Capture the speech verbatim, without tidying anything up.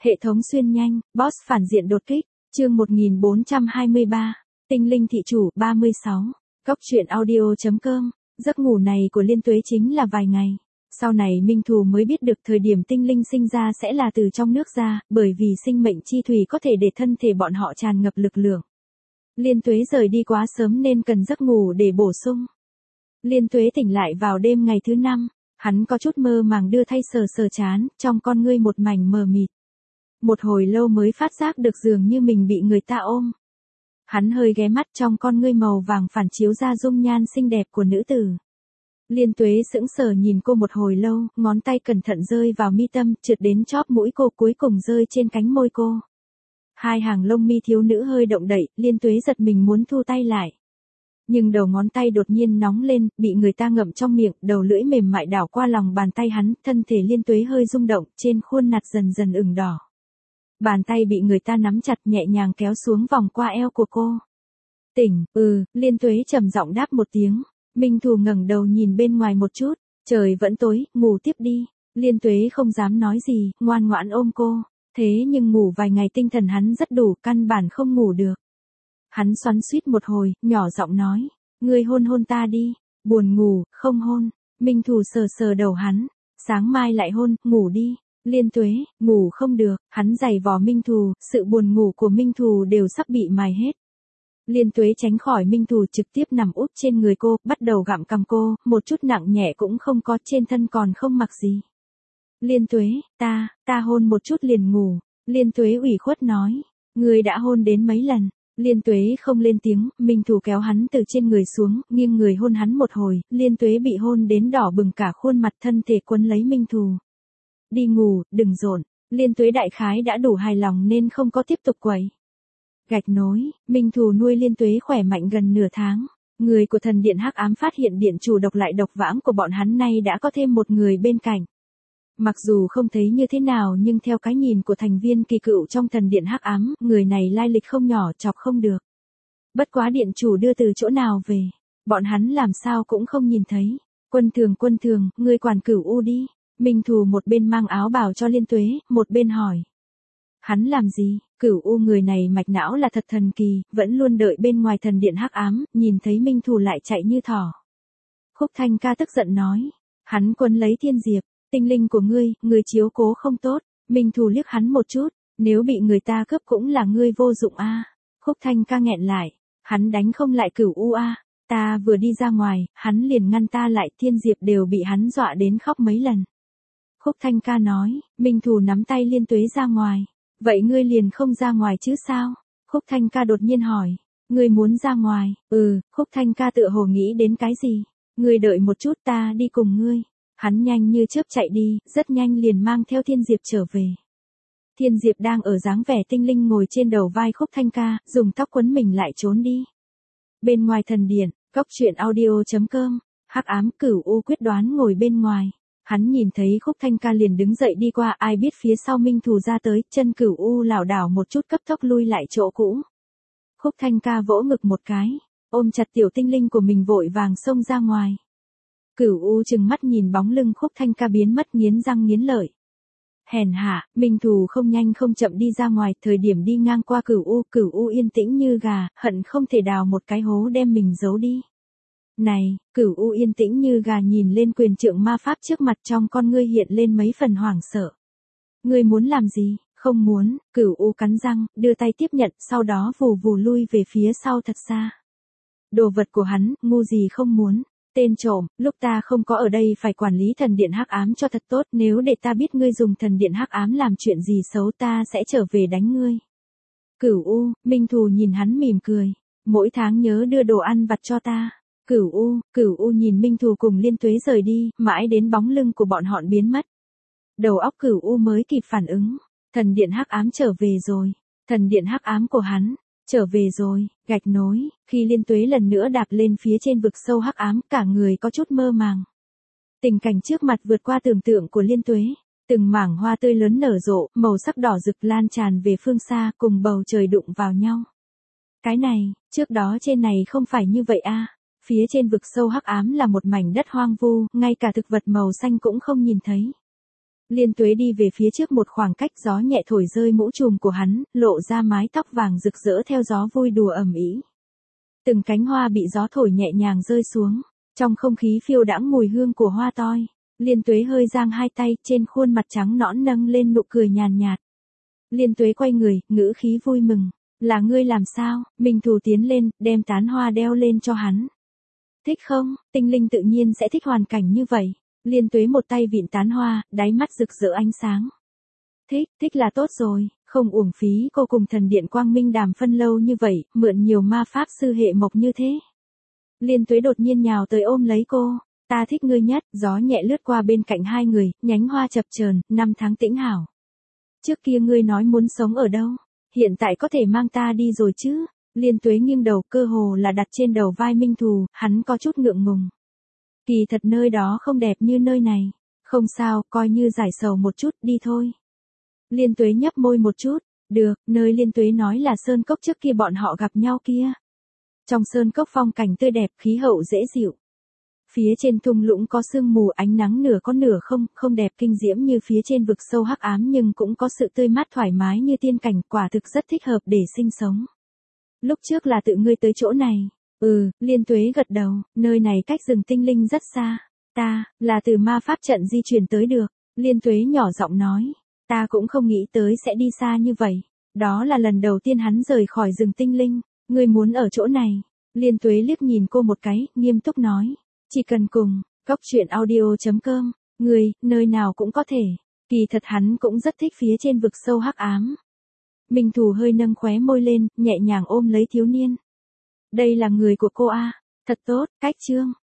Hệ thống xuyên nhanh, boss phản diện đột kích, chương một nghìn bốn trăm hai mươi ba, tinh linh thị chủ ba mươi sáu, Cóc truyện audio.com, giấc ngủ này của Liên Tuế chính là vài ngày. Sau này Minh Thù mới biết được thời điểm tinh linh sinh ra sẽ là từ trong nước ra, bởi vì sinh mệnh chi thủy có thể để thân thể bọn họ tràn ngập lực lượng. Liên Tuế rời đi quá sớm nên cần giấc ngủ để bổ sung. Liên Tuế tỉnh lại vào đêm ngày thứ năm, hắn có chút mơ màng đưa thay sờ sờ chán, trong con ngươi một mảnh mờ mịt. Một hồi lâu mới phát giác được dường như mình bị người ta ôm. Hắn hơi ghé mắt, trong con ngươi màu vàng phản chiếu ra dung nhan xinh đẹp của nữ tử. Liên Tuế sững sờ nhìn cô một hồi lâu, ngón tay cẩn thận rơi vào mi tâm, trượt đến chóp mũi cô, cuối cùng rơi trên cánh môi cô. Hai hàng lông mi thiếu nữ hơi động đậy, Liên Tuế giật mình muốn thu tay lại. Nhưng đầu ngón tay đột nhiên nóng lên, bị người ta ngậm trong miệng, đầu lưỡi mềm mại đảo qua lòng bàn tay hắn, thân thể Liên Tuế hơi rung động, trên khuôn mặt dần dần ửng đỏ. Bàn tay bị người ta nắm chặt, nhẹ nhàng kéo xuống vòng qua eo của cô. Tỉnh, ừ, Liên Tuế trầm giọng đáp một tiếng. Minh Thù ngẩng đầu nhìn bên ngoài một chút, trời vẫn tối, ngủ tiếp đi. Liên Tuế không dám nói gì, ngoan ngoãn ôm cô. Thế nhưng ngủ vài ngày tinh thần hắn rất đủ, căn bản không ngủ được. Hắn xoắn xuýt một hồi, nhỏ giọng nói, ngươi hôn hôn ta đi. Buồn ngủ, không hôn. Minh Thù sờ sờ đầu hắn, sáng mai lại hôn, ngủ đi. Liên Tuế, ngủ không được, hắn giày vò Minh Thù, sự buồn ngủ của Minh Thù đều sắp bị mài hết. Liên Tuế tránh khỏi Minh Thù, trực tiếp nằm úp trên người cô, bắt đầu gặm cằm cô, một chút nặng nhẹ cũng không có, trên thân còn không mặc gì. Liên Tuế, ta, ta hôn một chút liền ngủ. Liên Tuế ủy khuất nói, ngươi đã hôn đến mấy lần. Liên Tuế không lên tiếng, Minh Thù kéo hắn từ trên người xuống, nghiêng người hôn hắn một hồi, Liên Tuế bị hôn đến đỏ bừng cả khuôn mặt, thân thể quấn lấy Minh Thù. Đi ngủ, đừng dồn. Liên Tuế đại khái đã đủ hài lòng nên không có tiếp tục quậy. Gạch nối, Minh Thù nuôi Liên Tuế khỏe mạnh gần nửa tháng. Người của thần điện hắc ám phát hiện điện chủ độc lại độc vãng của bọn hắn nay đã có thêm một người bên cạnh. Mặc dù không thấy như thế nào nhưng theo cái nhìn của thành viên kỳ cựu trong thần điện hắc ám, người này lai lịch không nhỏ, chọc không được. Bất quá điện chủ đưa từ chỗ nào về, bọn hắn làm sao cũng không nhìn thấy. Quân thường quân thường, ngươi quản Cửu U đi. Minh Thù một bên mang áo bào cho Liên Tuế, một bên hỏi. Hắn làm gì? Cửu U người này mạch não là thật thần kỳ, vẫn luôn đợi bên ngoài thần điện hắc ám, nhìn thấy Minh Thù lại chạy như thỏ. Khúc Thanh Ca tức giận nói. Hắn quấn lấy Thiên Diệp, tinh linh của ngươi, ngươi chiếu cố không tốt. Minh Thù liếc hắn một chút, nếu bị người ta cướp cũng là ngươi vô dụng a. À. Khúc Thanh Ca nghẹn lại, hắn đánh không lại Cửu U a. À. Ta vừa đi ra ngoài, hắn liền ngăn ta lại, Thiên Diệp đều bị hắn dọa đến khóc mấy lần. Khúc Thanh Ca nói, Minh Thù nắm tay Liên Tuế ra ngoài. Vậy ngươi liền không ra ngoài chứ sao? Khúc Thanh Ca đột nhiên hỏi. Ngươi muốn ra ngoài? Ừ, Khúc Thanh Ca tựa hồ nghĩ đến cái gì? Ngươi đợi một chút, ta đi cùng ngươi. Hắn nhanh như chớp chạy đi, rất nhanh liền mang theo Thiên Diệp trở về. Thiên Diệp đang ở dáng vẻ tinh linh ngồi trên đầu vai Khúc Thanh Ca, dùng tóc quấn mình lại trốn đi. Bên ngoài thần điện, Cóc truyện audio.com, hắc ám Cửu U quyết đoán ngồi bên ngoài. Hắn nhìn thấy Khúc Thanh Ca liền đứng dậy đi qua, ai biết phía sau Minh Thù ra tới, chân Cửu U lảo đảo một chút cấp tốc lui lại chỗ cũ. Khúc Thanh Ca vỗ ngực một cái, ôm chặt tiểu tinh linh của mình vội vàng xông ra ngoài. Cửu U chừng mắt nhìn bóng lưng Khúc Thanh Ca biến mất, nghiến răng nghiến lợi. Hèn hạ, Minh Thù không nhanh không chậm đi ra ngoài, thời điểm đi ngang qua Cửu U, Cửu U yên tĩnh như gà, hận không thể đào một cái hố đem mình giấu đi. Này, Cửu U yên tĩnh như gà nhìn lên quyền trượng ma pháp trước mặt, trong con ngươi hiện lên mấy phần hoảng sợ. Ngươi muốn làm gì? Không muốn. Cửu U cắn răng, đưa tay tiếp nhận, sau đó vù vù lui về phía sau thật xa. Đồ vật của hắn, ngu gì không muốn. Tên trộm, lúc ta không có ở đây phải quản lý thần điện hắc ám cho thật tốt, nếu để ta biết ngươi dùng thần điện hắc ám làm chuyện gì xấu ta sẽ trở về đánh ngươi. Cửu U, Minh Thù nhìn hắn mỉm cười. Mỗi tháng nhớ đưa đồ ăn vặt cho ta. Cửu U, Cửu U nhìn Minh Thù cùng Liên Tuế rời đi, mãi đến bóng lưng của bọn họ biến mất. Đầu óc Cửu U mới kịp phản ứng. Thần điện hắc ám trở về rồi. Thần điện hắc ám của hắn, trở về rồi. Gạch nối, khi Liên Tuế lần nữa đạp lên phía trên vực sâu hắc ám, cả người có chút mơ màng. Tình cảnh trước mặt vượt qua tưởng tượng của Liên Tuế. Từng mảng hoa tươi lớn nở rộ, màu sắc đỏ rực lan tràn về phương xa, cùng bầu trời đụng vào nhau. Cái này, trước đó trên này không phải như vậy a. À. Phía trên vực sâu hắc ám là một mảnh đất hoang vu, ngay cả thực vật màu xanh cũng không nhìn thấy. Liên Tuế đi về phía trước một khoảng cách, gió nhẹ thổi rơi mũ trùm của hắn, lộ ra mái tóc vàng rực rỡ theo gió vui đùa ầm ĩ. Từng cánh hoa bị gió thổi nhẹ nhàng rơi xuống, trong không khí phiêu đãng mùi hương của hoa toi. Liên Tuế hơi giang hai tay, trên khuôn mặt trắng nõn nâng lên nụ cười nhàn nhạt. Liên Tuế quay người, ngữ khí vui mừng. Là ngươi làm sao? Minh Thù tiến lên, đem tán hoa đeo lên cho hắn. Thích không? Tinh linh tự nhiên sẽ thích hoàn cảnh như vậy. Liên Tuế một tay vịn tán hoa, đáy mắt rực rỡ ánh sáng. Thích, thích là tốt rồi, không uổng phí cô cùng thần điện Quang Minh đàm phân lâu như vậy, mượn nhiều ma pháp sư hệ mộc như thế. Liên Tuế đột nhiên nhào tới ôm lấy cô. Ta thích ngươi nhất, gió nhẹ lướt qua bên cạnh hai người, nhánh hoa chập chờn, năm tháng tĩnh hảo. Trước kia ngươi nói muốn sống ở đâu? Hiện tại có thể mang ta đi rồi chứ? Liên Tuế nghiêng đầu, cơ hồ là đặt trên đầu vai Minh Thù, hắn có chút ngượng ngùng. Kỳ thật nơi đó không đẹp như nơi này. Không sao, coi như giải sầu một chút, đi thôi. Liên Tuế nhấp môi một chút. Được, nơi Liên Tuế nói là sơn cốc trước kia bọn họ gặp nhau kia. Trong sơn cốc phong cảnh tươi đẹp, khí hậu dễ dịu. Phía trên thung lũng có sương mù, ánh nắng nửa có nửa không, không đẹp kinh diễm như phía trên vực sâu hắc ám, nhưng cũng có sự tươi mát thoải mái như tiên cảnh, quả thực rất thích hợp để sinh sống. Lúc trước là tự ngươi tới chỗ này. Ừ, Liên Tuế gật đầu, nơi này cách rừng tinh linh rất xa. Ta, là từ ma pháp trận di chuyển tới được. Liên Tuế nhỏ giọng nói. Ta cũng không nghĩ tới sẽ đi xa như vậy. Đó là lần đầu tiên hắn rời khỏi rừng tinh linh. Ngươi muốn ở chỗ này. Liên Tuế liếc nhìn cô một cái, nghiêm túc nói. Chỉ cần cùng, cốc truyện audio chấm com, người, nơi nào cũng có thể. Kỳ thật hắn cũng rất thích phía trên vực sâu hắc ám. Minh Thù hơi nâng khóe môi lên, nhẹ nhàng ôm lấy thiếu niên. Đây là người của cô a, thật tốt, cách chương.